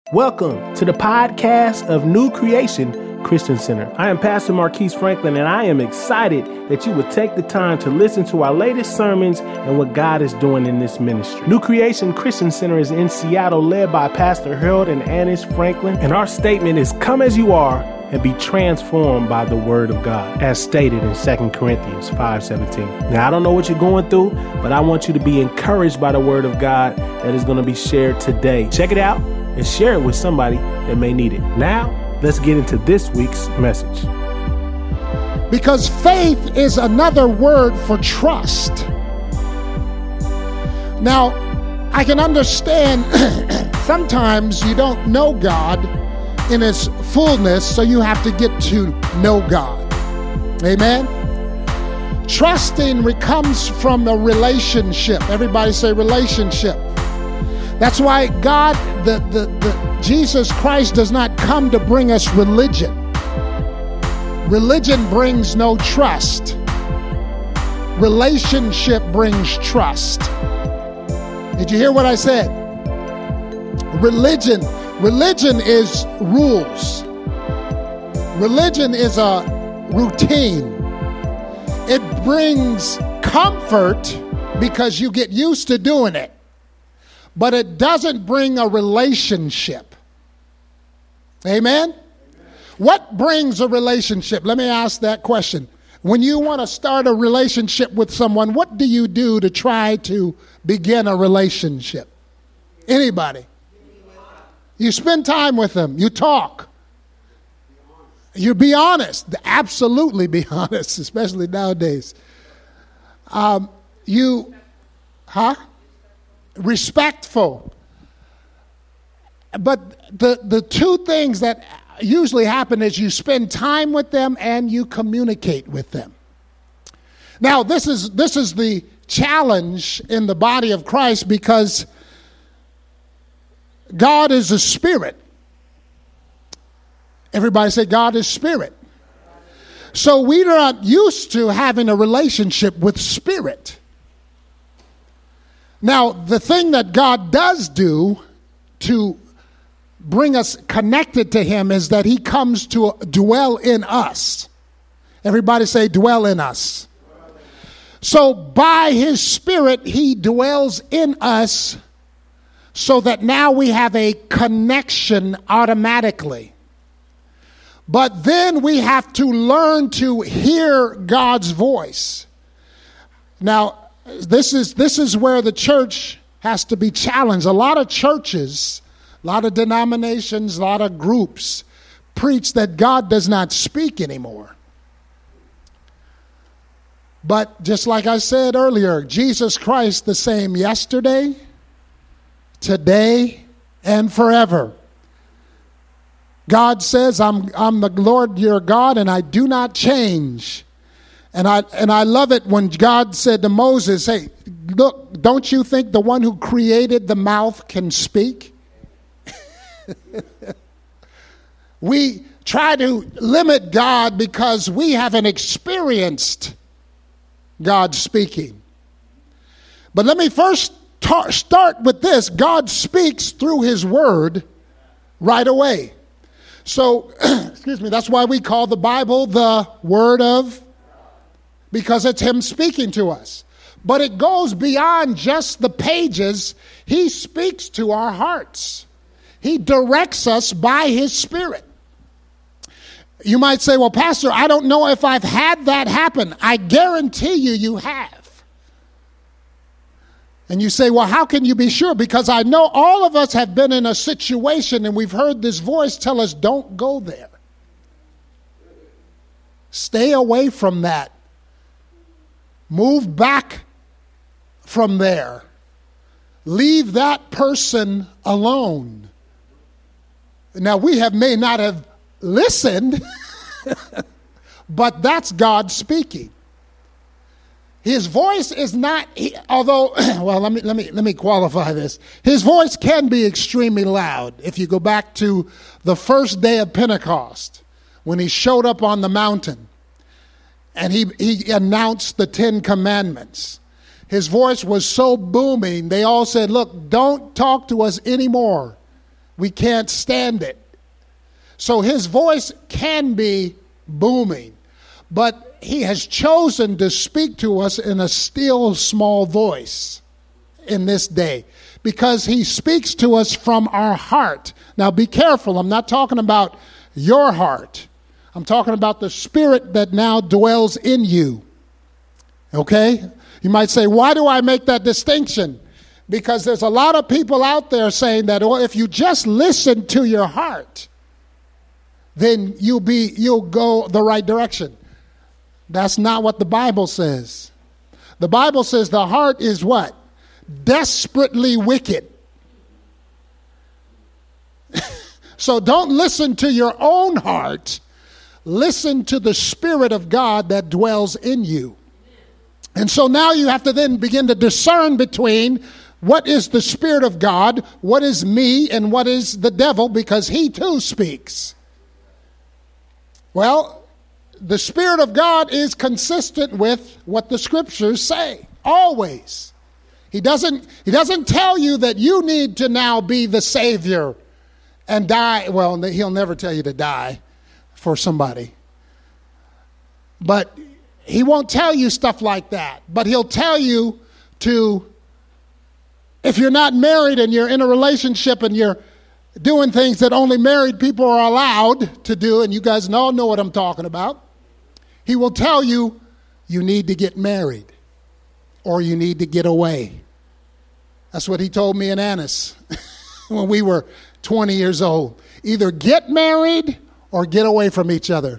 Welcome to the podcast of New Creation Christian Center. I am Pastor Marquise Franklin, and I am excited that you would take the time to listen to our latest sermons and what God is doing in this ministry. New Creation Christian Center is in Seattle, led by Pastor Harold and Annis Franklin, and our statement is, come as you are and be transformed by the word of God, as stated in 2 Corinthians 5:17. Now, I don't know what you're going through, but I want you to be encouraged by the word of God that is going to be shared today. Check it out and share it with somebody that may need it. Now, let's get into this week's message. Because faith is another word for trust. Now, I can understand sometimes you don't know God in his fullness, so you have to get to know God. Amen? Trusting comes from a relationship. Everybody say relationship. That's why God, Jesus Christ does not come to bring us religion. Religion brings no trust. Relationship brings trust. Did you hear what I said? Religion is rules. Religion is a routine. It brings comfort because you get used to doing it. But it doesn't bring a relationship. Amen? What brings a relationship? Let me ask that question. When you want to start a relationship with someone, what do you do to try to begin a relationship? Anybody? You spend time with them. You talk. You be honest. Absolutely be honest, especially nowadays. Respectful. But the two things that usually happen is you spend time with them and you communicate with them. Now, this is the challenge in the body of Christ, because God is a spirit. Everybody say God is spirit. So we're not used to having a relationship with spirit. Now, the thing that God does do to bring us connected to him is that he comes to dwell in us. Everybody say dwell in us. So by his spirit, he dwells in us, so that now we have a connection automatically. But then we have to learn to hear God's voice. Now, this is where the church has to be challenged. A lot of churches, a lot of denominations, a lot of groups preach that God does not speak anymore. But just like I said earlier, Jesus Christ the same yesterday, today, and forever. God says, I'm the Lord your God, and I do not change. And I love it when God said to Moses, hey, look, don't you think the one who created the mouth can speak? We try to limit God because we haven't experienced God speaking. But let me first start with this. God speaks through his word right away. So, excuse me, that's why we call the Bible the Word of, because it's him speaking to us. But it goes beyond just the pages. He speaks to our hearts. He directs us by his Spirit. You might say, well, Pastor, I don't know if I've had that happen. I guarantee you have. And you say, well, how can you be sure? Because I know all of us have been in a situation and we've heard this voice tell us, don't go there. Stay away from that. Move back from there. Leave that person alone. Now, may not have listened, but that's God speaking. His voice is not, let me qualify this. His voice can be extremely loud. If you go back to the first day of Pentecost, when he showed up on the mountain and he announced the 10 Commandments, his voice was so booming, they all said, look, don't talk to us anymore. We can't stand it. So his voice can be booming, but he has chosen to speak to us in a still small voice in this day because he speaks to us from our heart. Now be careful. I'm not talking about your heart. I'm talking about the spirit that now dwells in you. Okay? You might say, why do I make that distinction? Because there's a lot of people out there saying that, well, if you just listen to your heart, then you'll go the right direction. That's not what the Bible says. The Bible says the heart is what? Desperately wicked. So don't listen to your own heart. Listen to the Spirit of God that dwells in you. And so now you have to then begin to discern between what is the Spirit of God, what is me, and what is the devil, because he too speaks. Well, the Spirit of God is consistent with what the Scriptures say, always. He doesn't tell you that you need to now be the Savior and die. Well, he'll never tell you to die for somebody. But he won't tell you stuff like that. But he'll tell you to, if you're not married and you're in a relationship and you're doing things that only married people are allowed to do, and you guys all know what I'm talking about, he will tell you, you need to get married or you need to get away. That's what he told me and Annis when we were 20 years old. Either get married or get away from each other.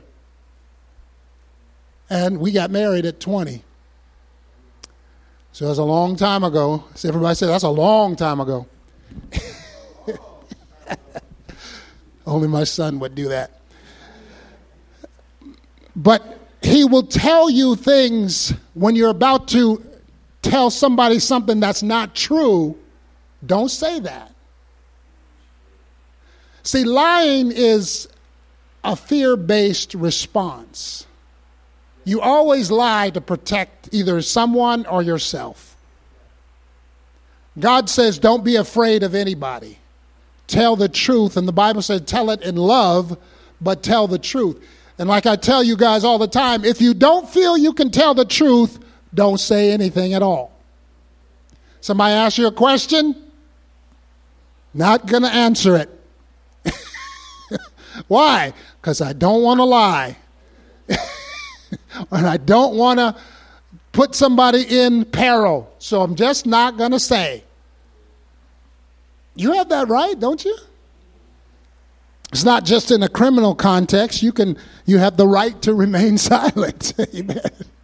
And we got married at 20. So that's a long time ago. So everybody said, that's a long time ago. Only my son would do that. But he will tell you things when you're about to tell somebody something that's not true. Don't say that. See, lying is a fear-based response. You always lie to protect either someone or yourself. God says, don't be afraid of anybody. Tell the truth. And the Bible says, tell it in love, but tell the truth. And like I tell you guys all the time, if you don't feel you can tell the truth, don't say anything at all. Somebody asks you a question, not going to answer it. Why? Because I don't want to lie. And I don't want to put somebody in peril. So I'm just not going to say. You have that right, don't you? It's not just in a criminal context. You have the right to remain silent. Amen.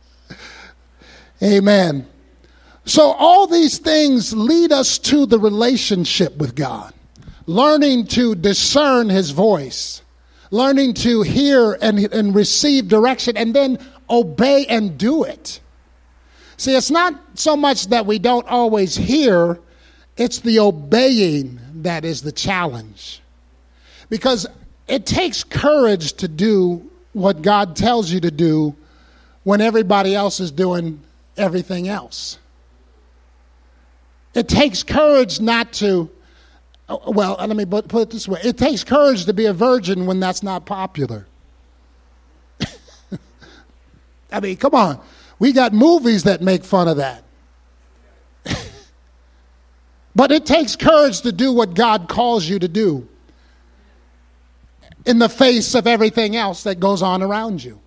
Amen. So all these things lead us to the relationship with God. Learning to discern his voice. Learning to hear and receive direction and then obey and do it. See, it's not so much that we don't always hear, it's the obeying that is the challenge. Because it takes courage to do what God tells you to do when everybody else is doing everything else. It takes courage not to, well, let me put it this way. It takes courage to be a virgin when that's not popular. I mean, come on. We got movies that make fun of that. But it takes courage to do what God calls you to do in the face of everything else that goes on around you.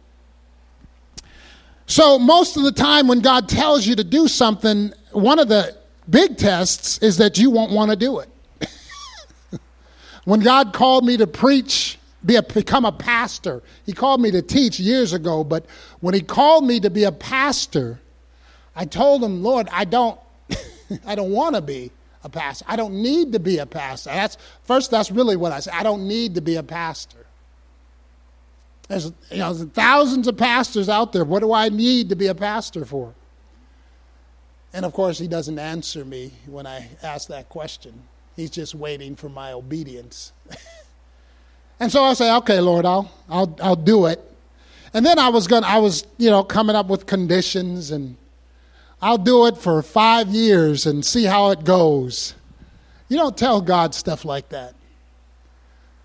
So most of the time when God tells you to do something, one of the big tests is that you won't want to do it. When God called me to preach, become a pastor, he called me to teach years ago, but when he called me to be a pastor, I told him, Lord, I don't want to be a pastor. I don't need to be a pastor. That's really what I said. I don't need to be a pastor. There's thousands of pastors out there. What do I need to be a pastor for? And of course, he doesn't answer me when I ask that question. He's just waiting for my obedience. And so I say, okay, Lord, I'll do it. And then I was coming up with conditions, and I'll do it for 5 years and see how it goes. You don't tell God stuff like that.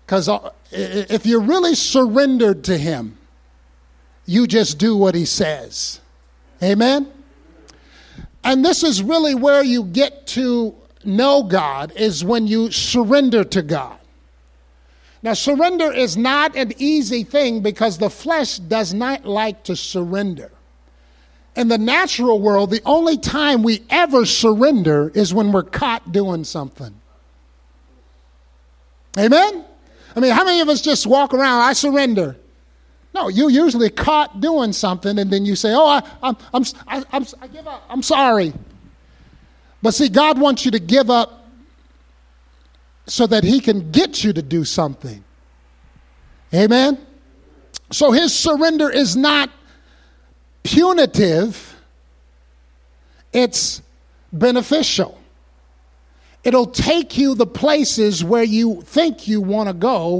Because if you're really surrendered to him, you just do what he says. Amen? And this is really where you get to know God, is when you surrender to God. Now, surrender is not an easy thing because the flesh does not like to surrender. In the natural world, the only time we ever surrender is when we're caught doing something. Amen? I mean, how many of us just walk around, I surrender? No, you're usually caught doing something, and then you say, oh, I give up. I'm sorry. But see, God wants you to give up so that he can get you to do something. Amen? So his surrender is not punitive. It's beneficial. It'll take you the places where you think you want to go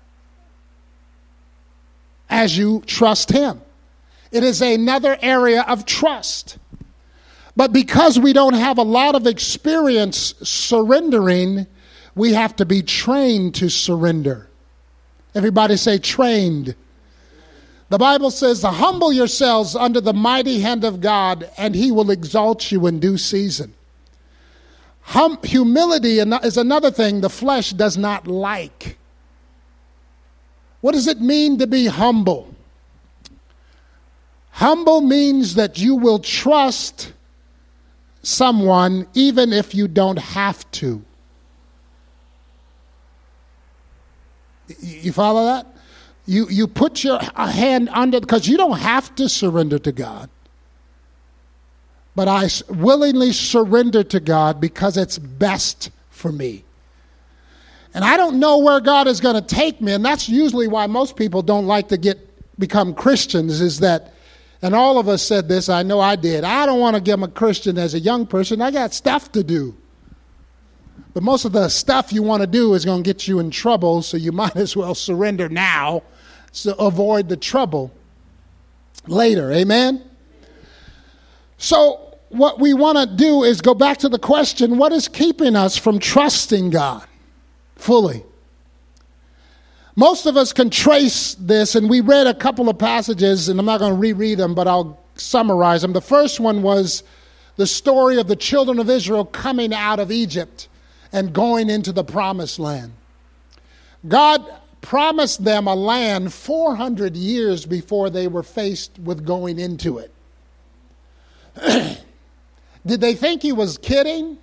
as you trust him. It is another area of trust. But because we don't have a lot of experience surrendering, we have to be trained to surrender. Everybody say trained. The Bible says, humble yourselves under the mighty hand of God, and he will exalt you in due season. Humility is another thing the flesh does not like. What does it mean to be humble? Humble means that you will trust someone even if you don't have to. You follow that? You put your hand under, because you don't have to surrender to God. But I willingly surrender to God because it's best for me. And I don't know where God is going to take me. And that's usually why most people don't like to become Christians, is that, and all of us said this, I know I did, I don't want to become a Christian as a young person. I got stuff to do. But most of the stuff you want to do is going to get you in trouble, so you might as well surrender now to avoid the trouble later. Amen? So what we want to do is go back to the question, what is keeping us from trusting God fully? Most of us can trace this, and we read a couple of passages, and I'm not going to reread them, but I'll summarize them. The first one was the story of the children of Israel coming out of Egypt and going into the promised land. God promised them a land 400 years before they were faced with going into it. Did they think he was kidding?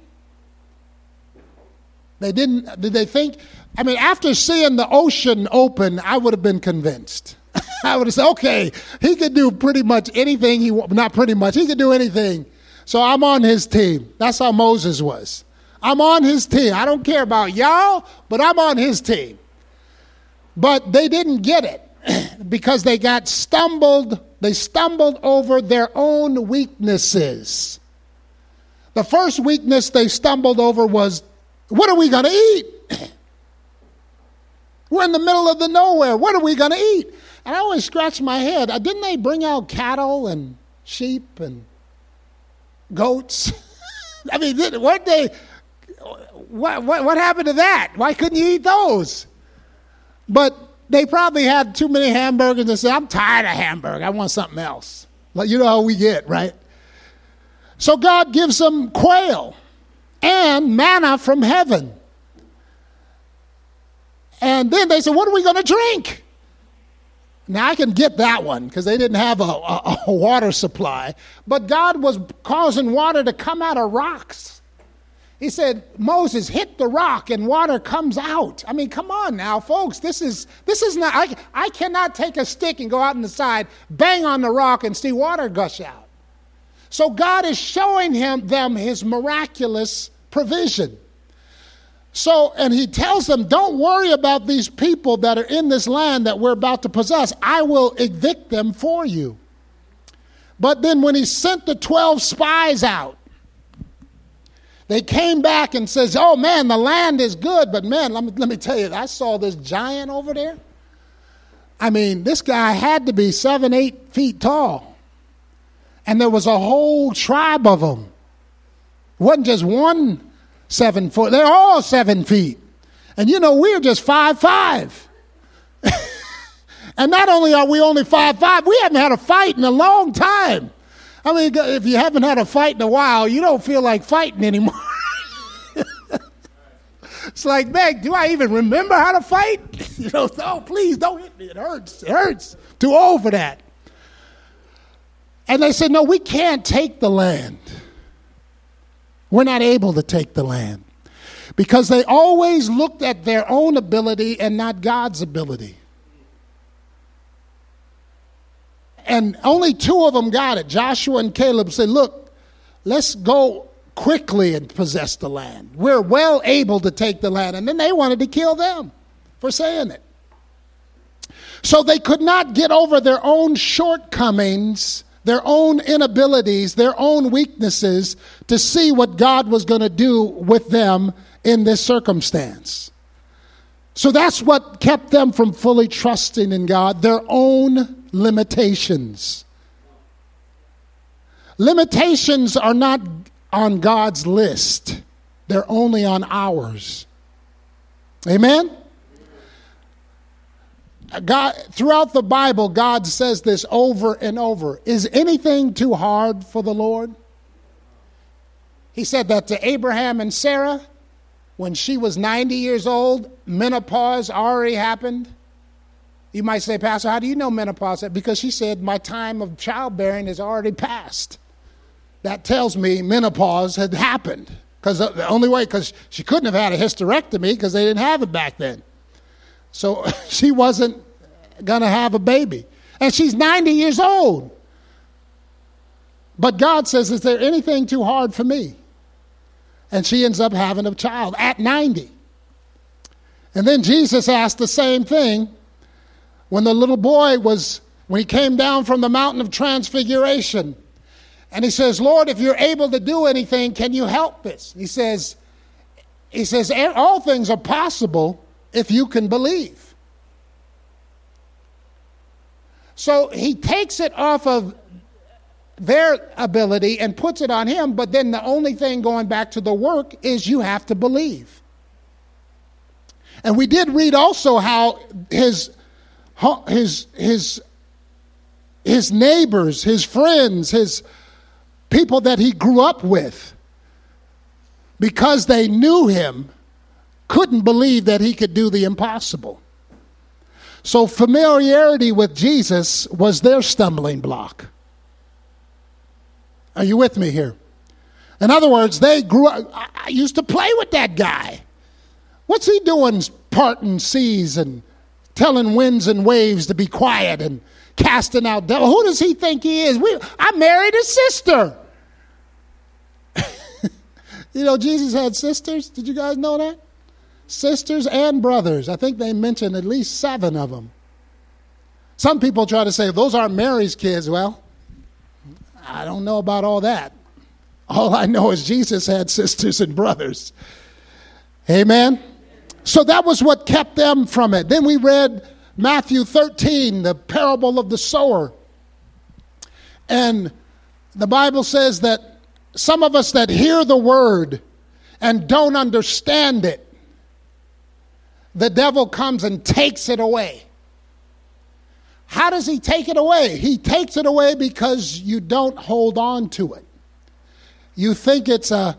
Did they think? I mean, after seeing the ocean open, I would have been convinced. I would have said, okay, he could do pretty much anything he could do anything. So I'm on his team. That's how Moses was. I'm on his team. I don't care about y'all, but I'm on his team. But they didn't get it because they stumbled over their own weaknesses. The first weakness they stumbled over was, what are we going to eat? We're in the middle of the nowhere. What are we going to eat? And I always scratch my head. Didn't they bring out cattle and sheep and goats? I mean, weren't they? What happened to that? Why couldn't you eat those? But they probably had too many hamburgers and said, I'm tired of hamburger. I want something else. Like, you know how we get, right? So God gives them quail and manna from heaven. And then they said, what are we going to drink? Now, I can get that one because they didn't have a water supply. But God was causing water to come out of rocks. He said, Moses, hit the rock and water comes out. I mean, come on now, folks. This is not, I cannot take a stick and go out on the side, bang on the rock and see water gush out. So God is showing them his miraculous provision. So, and he tells them, don't worry about these people that are in this land that we're about to possess. I will evict them for you. But then when he sent the 12 spies out, they came back and says, oh man, the land is good, but man, let me tell you, I saw this giant over there. I mean, this guy had to be 7-8 feet tall. And there was a whole tribe of them. It wasn't just one 7 foot. They're all 7 feet. And we're just 5'5". And not only are we only 5'5", we haven't had a fight in a long time. I mean, if you haven't had a fight in a while, you don't feel like fighting anymore. It's like, man, do I even remember how to fight? Oh, please don't hit me. It hurts. It hurts. Too old for that. And they said, no, we can't take the land. We're not able to take the land. Because they always looked at their own ability and not God's ability. And only 2 of them got it. Joshua and Caleb said, look, let's go quickly and possess the land. We're well able to take the land. And then they wanted to kill them for saying it. So they could not get over their own shortcomings, their own inabilities, their own weaknesses to see what God was going to do with them in this circumstance. So that's what kept them from fully trusting in God, their own limitations. Limitations are not on God's list. They're only on ours. Amen? God, throughout the Bible, God says this over and over. Is anything too hard for the Lord? He said that to Abraham and Sarah when she was 90 years old. Menopause already happened. You might say, Pastor, how do you know menopause? Because she said, my time of childbearing is already past. That tells me menopause had happened. Because the only way, because she couldn't have had a hysterectomy because they didn't have it back then. So she wasn't going to have a baby. And she's 90 years old. But God says, is there anything too hard for me? And she ends up having a child at 90. And then Jesus asked the same thing when the little boy when he came down from the mountain of transfiguration. And he says, Lord, if you're able to do anything, can you help us? He says, all things are possible if you can believe. So he takes it off of their ability and puts it on him, but then the only thing going back to the work is you have to believe. And we did read also how his neighbors, his friends, his people that he grew up with, because they knew him, couldn't believe that he could do the impossible. So familiarity with Jesus was their stumbling block. Are you with me here? In other words, they grew up. I used to play with that guy. What's he doing parting seas and telling winds and waves to be quiet and casting out devils? Who does he think he is? I married his sister. Jesus had sisters. Did you guys know that? Sisters and brothers. I think they mentioned at least 7 of them. Some people try to say, those aren't Mary's kids. Well, I don't know about all that. All I know is Jesus had sisters and brothers. Amen? So that was what kept them from it. Then we read Matthew 13, the parable of the sower. And the Bible says that some of us that hear the word and don't understand it, the devil comes and takes it away. How does he take it away? He takes it away because you don't hold on to it. You think it's a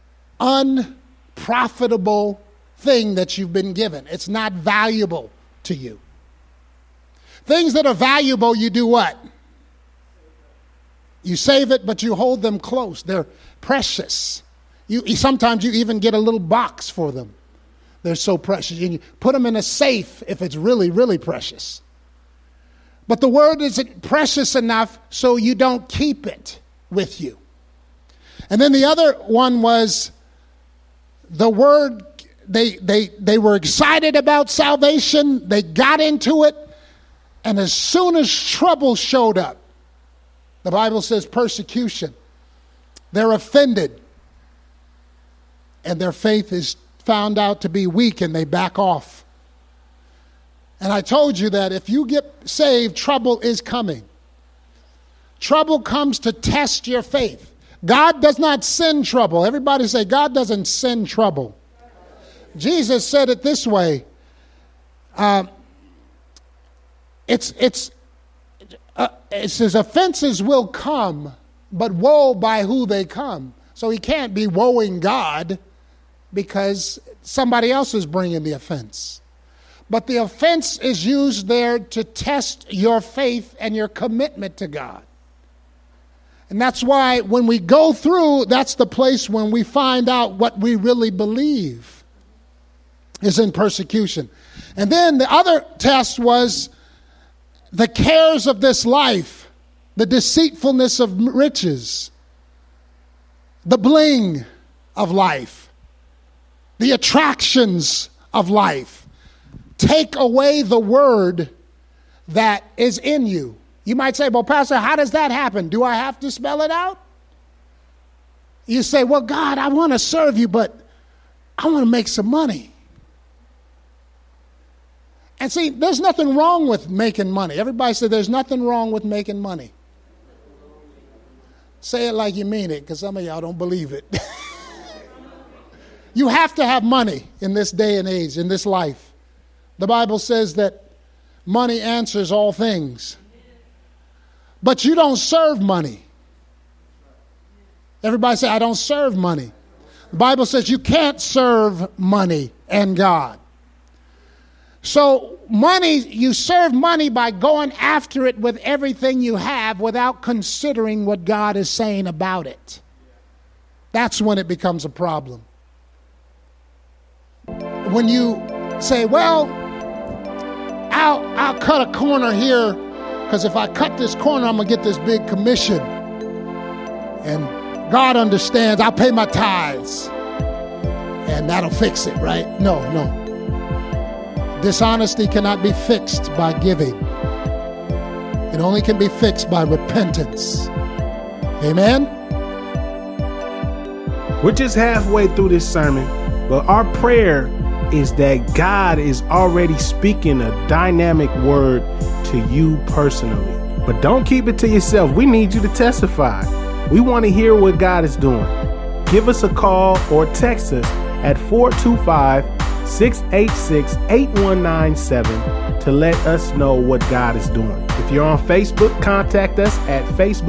unprofitable thing that you've been given. It's not valuable to you. Things that are valuable, you do what? You save it, but you hold them close. They're precious. Sometimes you even get a little box for them. They're so precious. You put them in a safe if it's really, really precious. But the word isn't precious enough so you don't keep it with you. And then the other one was the word, they were excited about salvation. They got into it. And as soon as trouble showed up, the Bible says persecution, they're offended. And their faith is found out to be weak and they back off. And I told you that if you get saved, trouble is coming. Trouble comes to test your faith. God does not send trouble. Everybody say, God doesn't send trouble. Jesus said it this way. It says offenses will come, but woe by who they come. So he can't be woeing God because somebody else is bringing the offense. But the offense is used there to test your faith and your commitment to God. And that's why when we go through, that's the place when we find out what we really believe is in persecution. And then the other test was the cares of this life, the deceitfulness of riches, the bling of life, the attractions of life. Take away the word that is in you. You might say, well, Pastor, how does that happen? Do I have to spell it out? You say, well, God, I want to serve you, but I want to make some money. And see, there's nothing wrong with making money. Everybody say there's nothing wrong with making money. Say it like you mean it, because some of y'all don't believe it. You have to have money in this day and age, in this life. The Bible says that money answers all things. But you don't serve money. Everybody say, I don't serve money. The Bible says you can't serve money and God. So money, you serve money by going after it with everything you have without considering what God is saying about it. That's when it becomes a problem. When you say, well, I'll cut a corner here, because if I cut this corner, I'm going to get this big commission. And God understands, I'll pay my tithes. And that'll fix it, right? No. Dishonesty cannot be fixed by giving. It only can be fixed by repentance. Amen? We're just halfway through this sermon, but our prayer is that God is already speaking a dynamic word to you personally. But don't keep it to yourself. We need you to testify. We want to hear what God is doing. Give us a call or text us at 425-686-8197 to let us know what God is doing. If you're on Facebook, contact us at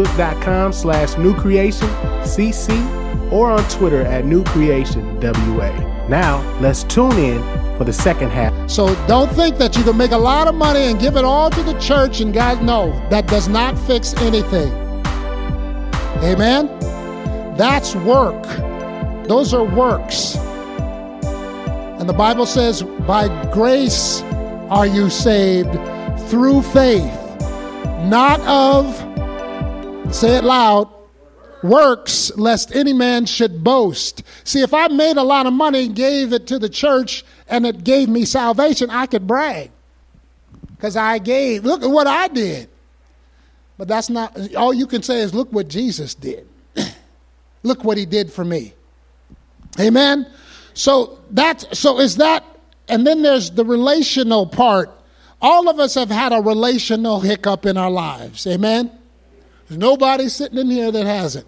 facebook.com/newcreationcc or on Twitter at newcreationwa. Now, let's tune in for the second half. So don't think that you can make a lot of money and give it all to the church and God, no, that does not fix anything. Amen? That's work. Those are works. And the Bible says, by grace are you saved through faith, not of, say it loud, works, lest any man should boast. See, if I made a lot of money and gave it to the church and it gave me salvation, I could brag. Because I gave, look at what I did. But that's not, all you can say is, look what Jesus did. Look what he did for me. Amen? So is that, and then there's the relational part. All of us have had a relational hiccup in our lives. Amen? There's nobody sitting in here that hasn't.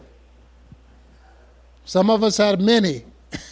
Some of us had many.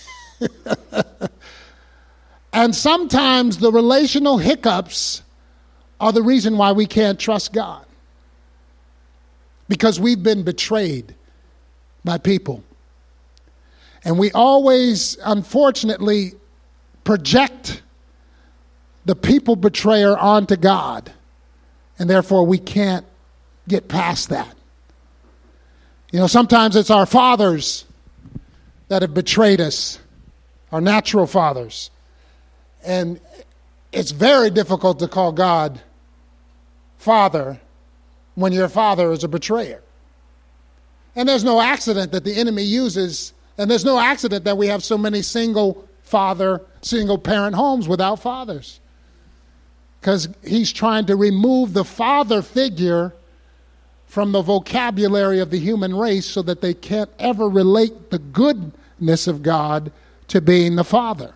And sometimes the relational hiccups are the reason why we can't trust God. Because we've been betrayed by people. And we always, unfortunately, project the people betrayer onto God. And therefore we can't get past that. You know, sometimes it's our fathers that have betrayed us, our natural fathers. And it's very difficult to call God Father when your father is a betrayer. And there's no accident that the enemy uses, and there's no accident that we have so many single parent homes without fathers. Because he's trying to remove the father figure from the vocabulary of the human race so that they can't ever relate the goodness of God to being the Father.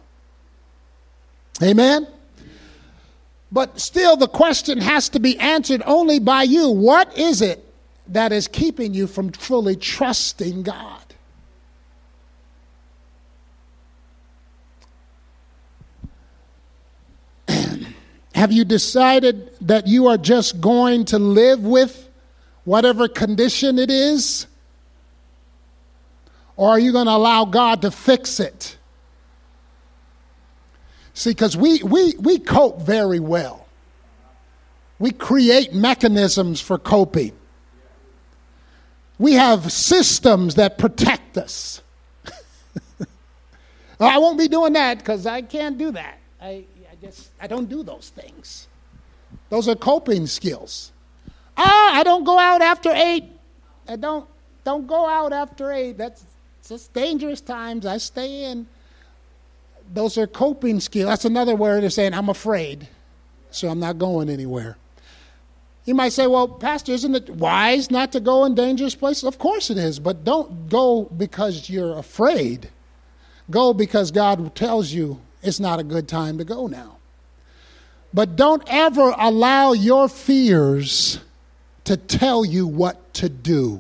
Amen? But still the question has to be answered only by you. What is it that is keeping you from fully trusting God? Have you decided that you are just going to live with whatever condition it is? Or are you going to allow God to fix it? See, because we cope very well. We create mechanisms for coping. We have systems that protect us. I won't be doing that because I can't do that. I don't do those things. Those are coping skills. I don't go out after 8. I don't go out after 8. That's just dangerous times. I stay in. Those are coping skills. That's another word of saying I'm afraid, so I'm not going anywhere. You might say, well, Pastor, isn't it wise not to go in dangerous places? Of course it is, but don't go because you're afraid. Go because God tells you it's not a good time to go now. But don't ever allow your fears to tell you what to do.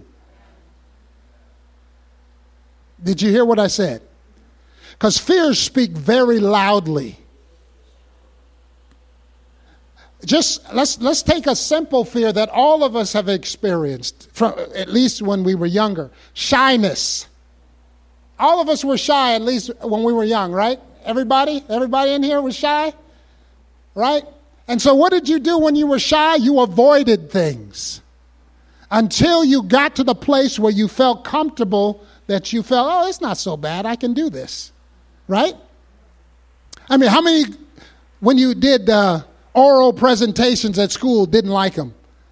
Did you hear what I said? Because fears speak very loudly. Just let's take a simple fear that all of us have experienced, from at least when we were younger. Shyness. All of us were shy, at least when we were young, right? Everybody in here was shy, right? And so what did you do when you were shy? You avoided things until you got to the place where you felt comfortable, that you felt, oh, it's not so bad. I can do this, right? I mean, how many, when you did oral presentations at school, didn't like them?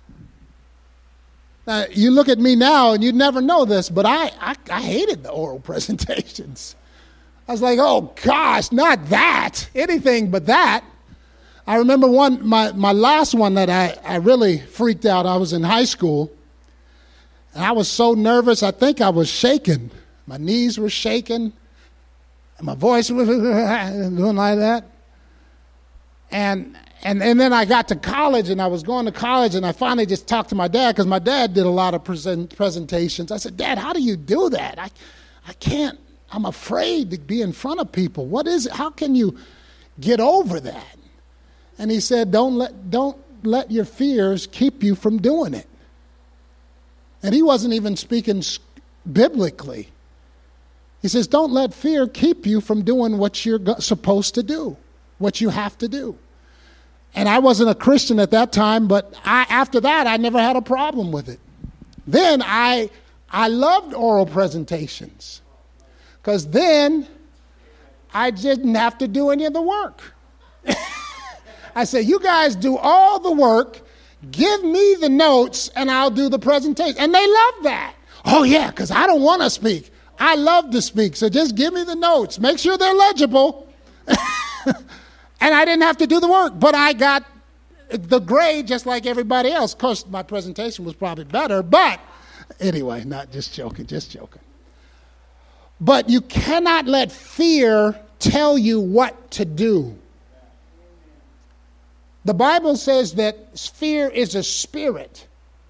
You look at me now and you'd never know this, but I hated the oral presentations. I was like, oh gosh, not that, anything but that. I remember my last one that I really freaked out. I was in high school and I was so nervous, I think I was shaking. My knees were shaking and my voice was doing like that. And then I got to college, and I was going to college, and I finally just talked to my dad, because my dad did a lot of presentations. I said, Dad, how do you do that? I can't. I'm afraid to be in front of people. What is it? How can you get over that? And he said, don't let your fears keep you from doing it. And he wasn't even speaking biblically. He says, don't let fear keep you from doing what you're supposed to do, what you have to do. And I wasn't a Christian at that time, but after that, I never had a problem with it. Then I loved oral presentations, because then I didn't have to do any of the work. I said, you guys do all the work, give me the notes, and I'll do the presentation. And they love that. Oh, yeah, because I don't want to speak. I love to speak, so just give me the notes. Make sure they're legible. And I didn't have to do the work, but I got the grade just like everybody else. Of course, my presentation was probably better, but anyway, not just joking. But you cannot let fear tell you what to do. The Bible says that fear is a spirit,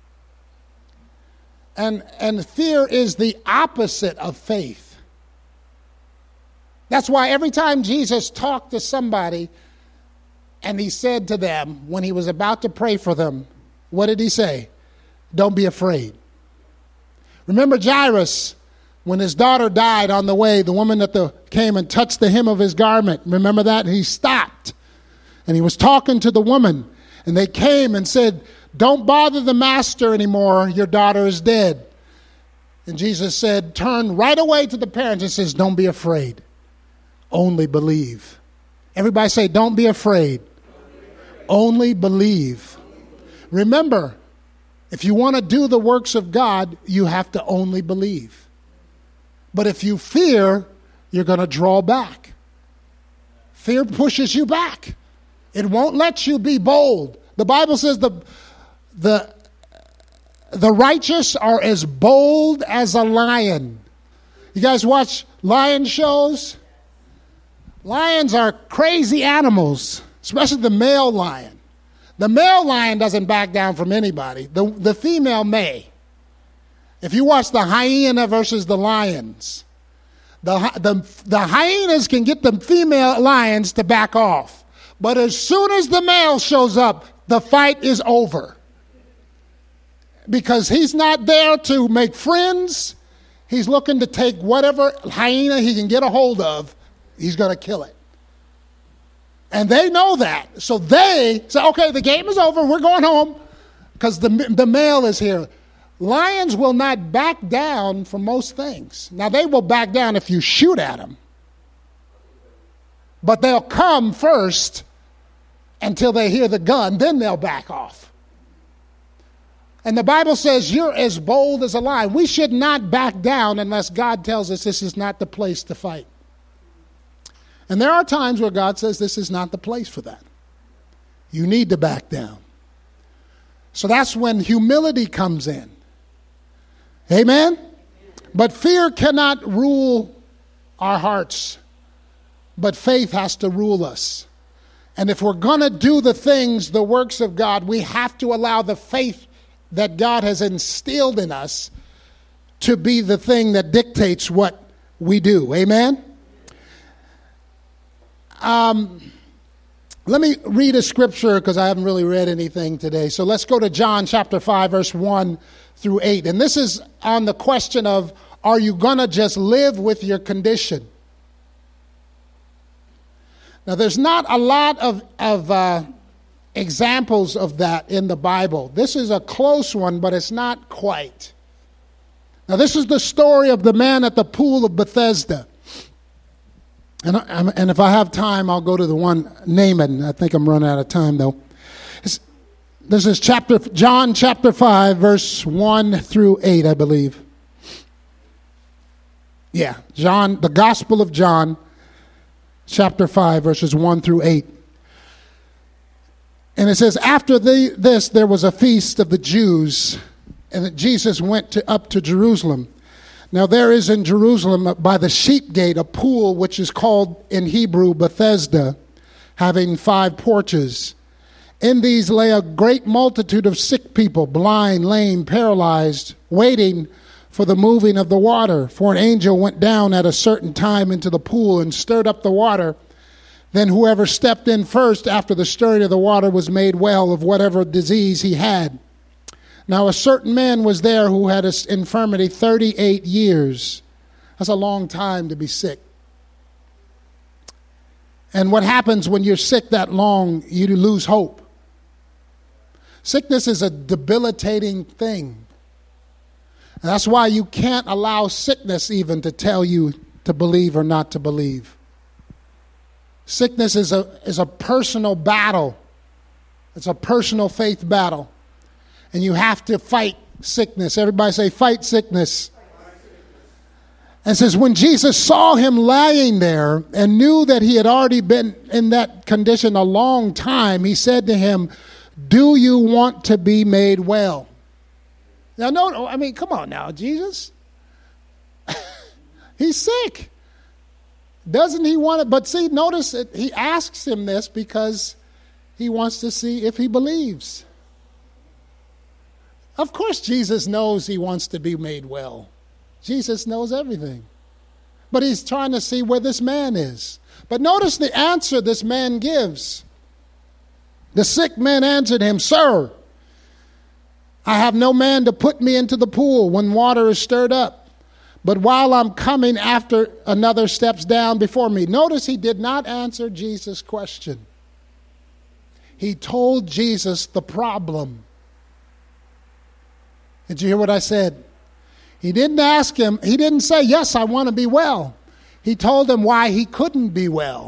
and fear is the opposite of faith. That's why every time Jesus talked to somebody and he said to them, when he was about to pray for them, what did he say? Don't be afraid. Remember Jairus, when his daughter died on the way, the woman that came and touched the hem of his garment. Remember that? And he stopped. And he was talking to the woman. And they came and said, don't bother the master anymore. Your daughter is dead. And Jesus said, turn right away to the parents and says, don't be afraid. Only believe. Everybody say, don't be afraid. Only believe. Remember, if you want to do the works of God, you have to only believe. But if you fear, you're going to draw back. Fear pushes you back. It won't let you be bold. The Bible says the righteous are as bold as a lion. You guys watch lion shows? Lions are crazy animals, especially the male lion. The male lion doesn't back down from anybody. The female may. If you watch the hyena versus the lions, the hyenas can get the female lions to back off. But as soon as the male shows up, the fight is over. Because he's not there to make friends. He's looking to take whatever hyena he can get a hold of. He's going to kill it. And they know that. So they say, okay, the game is over. We're going home. Because the male is here. Lions will not back down from most things. Now, they will back down if you shoot at them. But they'll come first until they hear the gun. Then they'll back off. And the Bible says you're as bold as a lion. We should not back down unless God tells us this is not the place to fight. And there are times where God says this is not the place for that. You need to back down. So that's when humility comes in. Amen? But fear cannot rule our hearts. But faith has to rule us. And if we're going to do the things, the works of God, we have to allow the faith that God has instilled in us to be the thing that dictates what we do. Amen? Let me read a scripture because I haven't really read anything today. So let's go to John chapter 5, verse 1 through 8. And this is on the question of, are you going to just live with your condition? Now, there's not a lot of examples of that in the Bible. This is a close one, but it's not quite. Now, this is the story of the man at the pool of Bethesda. And if I have time, I'll go to the one, Naaman. I think I'm running out of time, though. This is John chapter 5, verse 1 through 8, I believe. Yeah, John, the Gospel of John, chapter 5, verses 1 through 8. And it says, after this, there was a feast of the Jews, and that Jesus went up to Jerusalem. Now there is in Jerusalem by the sheep gate a pool which is called in Hebrew Bethesda, having 5 porches. In these lay a great multitude of sick people, blind, lame, paralyzed, waiting for the moving of the water. For an angel went down at a certain time into the pool and stirred up the water. Then whoever stepped in first after the stirring of the water was made well of whatever disease he had. Now a certain man was there who had an infirmity 38 years. That's a long time to be sick. And what happens when you're sick that long, you lose hope. Sickness is a debilitating thing. And that's why you can't allow sickness even to tell you to believe or not to believe. Sickness is a personal battle. It's a personal faith battle. And you have to fight sickness. Everybody say, fight sickness. And it says, when Jesus saw him lying there and knew that he had already been in that condition a long time, he said to him, do you want to be made well? Now, no, I mean, come on now, Jesus. He's sick. Doesn't he want it? But see, notice it, he asks him this because he wants to see if he believes. Of course, Jesus knows he wants to be made well. Jesus knows everything. But he's trying to see where this man is. But notice the answer this man gives. The sick man answered him, Sir, I have no man to put me into the pool when water is stirred up. But while I'm coming after, another steps down before me. Notice he did not answer Jesus' question. He told Jesus the problem. Did you hear what I said? He didn't ask him, he didn't say, yes, I want to be well. He told him why he couldn't be well.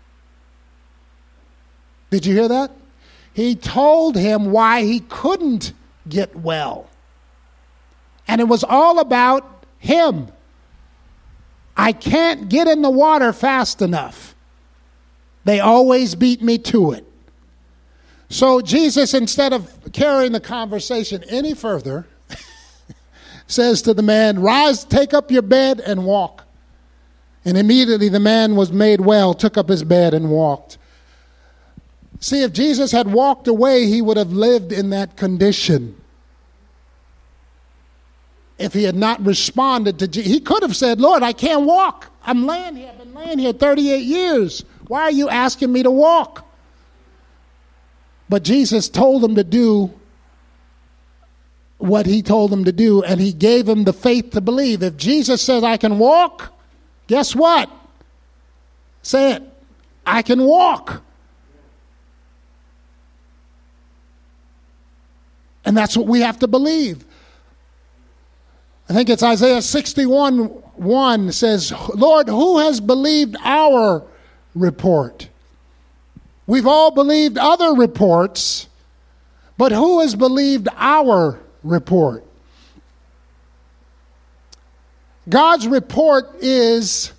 Did you hear that? He told him why he couldn't get well. And it was all about him. I can't get in the water fast enough. They always beat me to it. So Jesus, instead of carrying the conversation any further, says to the man, rise, take up your bed and walk. And immediately the man was made well, took up his bed and walked. See, if Jesus had walked away, he would have lived in that condition. If he had not responded to Jesus, he could have said, Lord, I can't walk. I'm laying here. I've been laying here 38 years. Why are you asking me to walk? But Jesus told him to do what he told him to do, and he gave him the faith to believe. If Jesus says, I can walk, guess what? Say it. I can walk. And that's what we have to believe. I think it's Isaiah 61:1 says, Lord, who has believed our report? We've all believed other reports, but who has believed our report? God's report is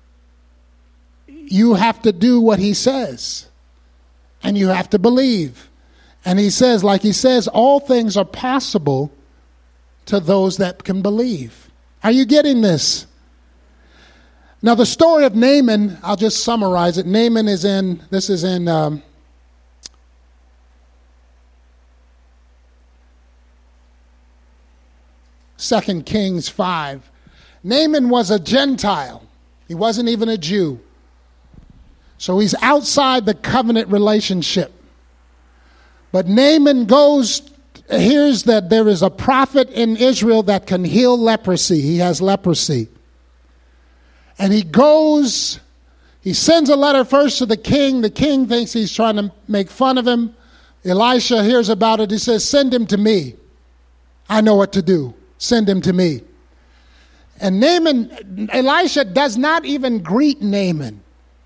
you have to do what he says, and you have to believe. And he says, like he says, all things are possible to those that can believe. Are you getting this? Now, the story of Naaman, I'll just summarize it. Naaman is in 2 Kings 5. Naaman was a Gentile. He wasn't even a Jew. So he's outside the covenant relationship. But Naaman hears that there is a prophet in Israel that can heal leprosy. He has leprosy. And he sends a letter first to the king. The king thinks he's trying to make fun of him. Elisha hears about it. He says, send him to me. I know what to do. Send him to me. And Elisha does not even greet Naaman.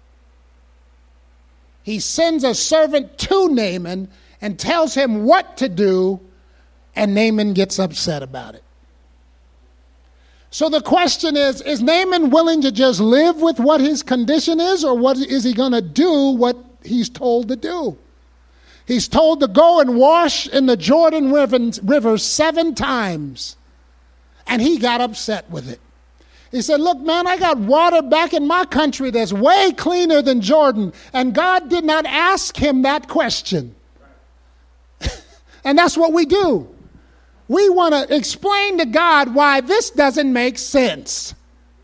He sends a servant to Naaman and tells him what to do, and Naaman gets upset about it. So the question is Naaman willing to just live with what his condition is, or what is he going to do what he's told to do? He's told to go and wash in the Jordan River 7 times, and he got upset with it. He said, look, man, I got water back in my country that's way cleaner than Jordan, and God did not ask him that question. And that's what we do. We want to explain to God why this doesn't make sense.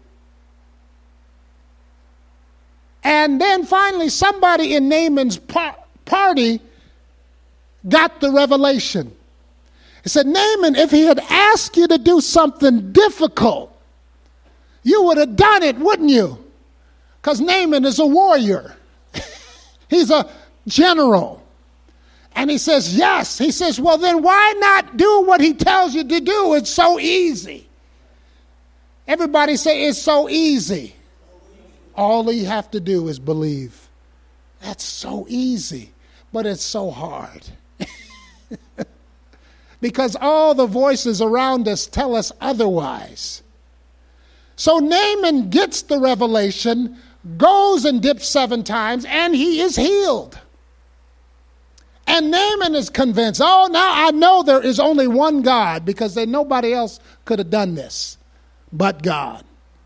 And then finally, somebody in Naaman's party got the revelation. He said, Naaman, if he had asked you to do something difficult, you would have done it, wouldn't you? Because Naaman is a warrior. He's a general. And he says, yes. He says, well, then why not do what he tells you to do? It's so easy. Everybody say it's so easy. All you have to do is believe. That's so easy, but it's so hard. Because all the voices around us tell us otherwise. So Naaman gets the revelation, goes and dips 7 times, and he is healed. And Naaman is convinced, now I know there is only one God, because nobody else could have done this but God.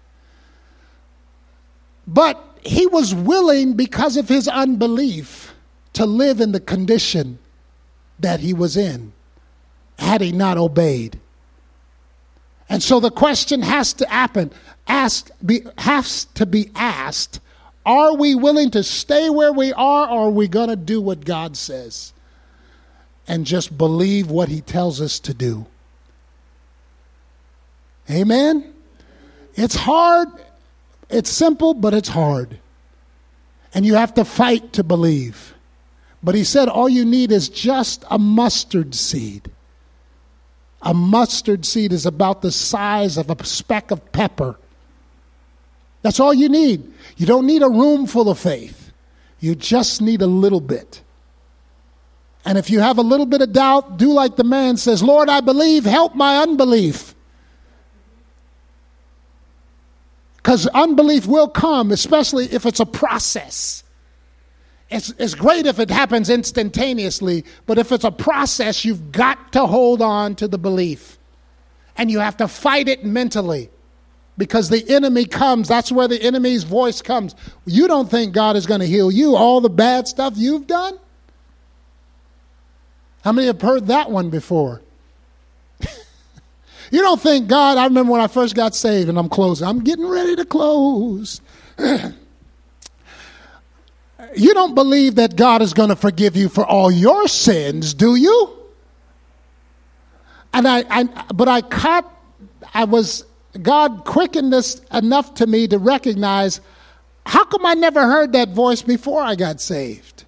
But he was willing, because of his unbelief, to live in the condition that he was in, had he not obeyed. And so the question has to be asked, are we willing to stay where we are, or are we going to do what God says and just believe what he tells us to do? Amen? It's hard. It's simple, but it's hard. And you have to fight to believe. But he said all you need is just a mustard seed. A mustard seed is about the size of a speck of pepper. That's all you need. You don't need a room full of faith. You just need a little bit. And if you have a little bit of doubt, do like the man says, Lord, I believe, help my unbelief. Because unbelief will come, especially if it's a process. It's great if it happens instantaneously, but if it's a process, you've got to hold on to the belief. And you have to fight it mentally. Because the enemy comes. That's where the enemy's voice comes. You don't think God is going to heal you, all the bad stuff you've done? How many have heard that one before? You don't think God, I remember when I first got saved, and I'm closing. I'm getting ready to close. You don't believe that God is going to forgive you for all your sins, do you? And God quickened this enough to me to recognize, how come I never heard that voice before I got saved?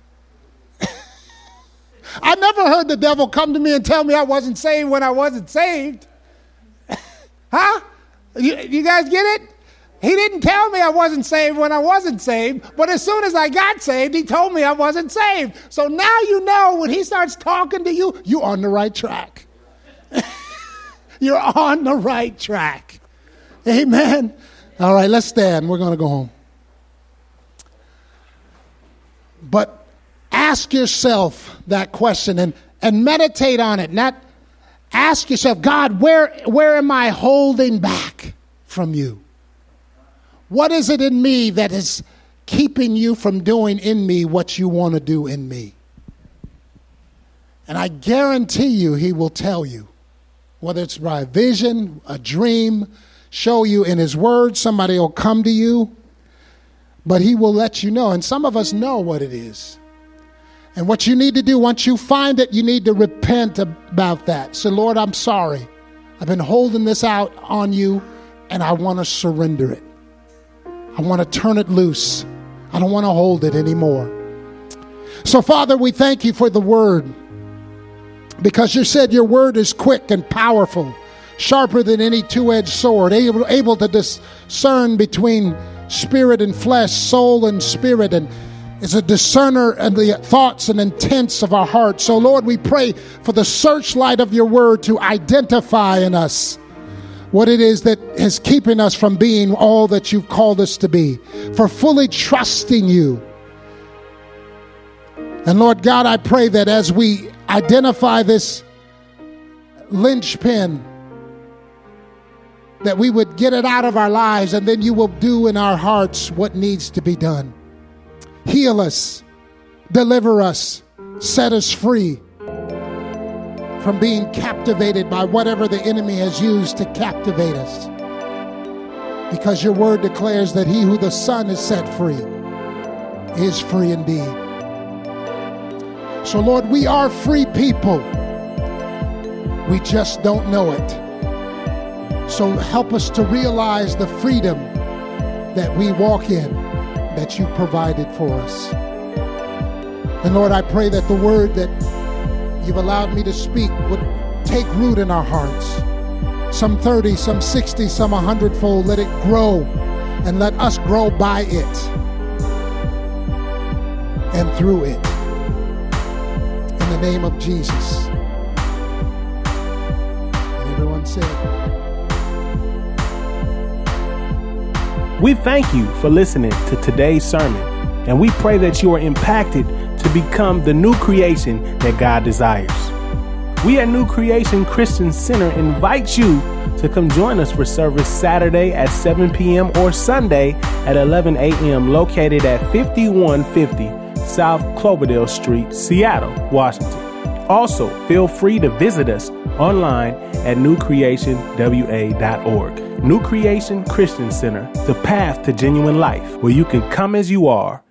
I never heard the devil come to me and tell me I wasn't saved when I wasn't saved. Huh? You guys get it? He didn't tell me I wasn't saved when I wasn't saved, but as soon as I got saved, he told me I wasn't saved. So now you know when he starts talking to you, you're on the right track. You're on the right track. Amen. All right, let's stand. We're going to go home. But ask yourself that question and meditate on it. Not ask yourself, God, where am I holding back from you? What is it in me that is keeping you from doing in me what you want to do in me? And I guarantee you he will tell you, whether it's by a vision, a dream, show you in his word, somebody will come to you, but he will let you know. And some of us know what it is. And what you need to do, once you find it, you need to repent about that. Say, Lord, I'm sorry. I've been holding this out on you, and I want to surrender it. I want to turn it loose. I don't want to hold it anymore. So, Father, we thank you for the word, because you said your word is quick and powerful, sharper than any two-edged sword, able to discern between spirit and flesh, soul and spirit, and is a discerner of the thoughts and intents of our hearts. So, Lord, we pray for the searchlight of your word to identify in us what it is that is keeping us from being all that you've called us to be, for fully trusting you. And Lord God, I pray that as we identify this linchpin, that we would get it out of our lives, and then you will do in our hearts what needs to be done. Heal us, deliver us, set us free from being captivated by whatever the enemy has used to captivate us. Because your word declares that he who the Son has set free is free indeed. So Lord, we are free people. We just don't know it. So help us to realize the freedom that we walk in, that you provided for us. And Lord, I pray that the word that you've allowed me to speak would take root in our hearts. Some 30, some 60, some 100-fold. Let it grow, and let us grow by it and through it. In the name of Jesus. And everyone said, we thank you for listening to today's sermon, and we pray that you are impacted to become the new creation that God desires. We at New Creation Christian Center invite you to come join us for service Saturday at 7 p.m. or Sunday at 11 a.m. located at 5150 South Cloverdale Street, Seattle, Washington. Also, feel free to visit us online at newcreationwa.org. New Creation Christian Center, the path to genuine life, where you can come as you are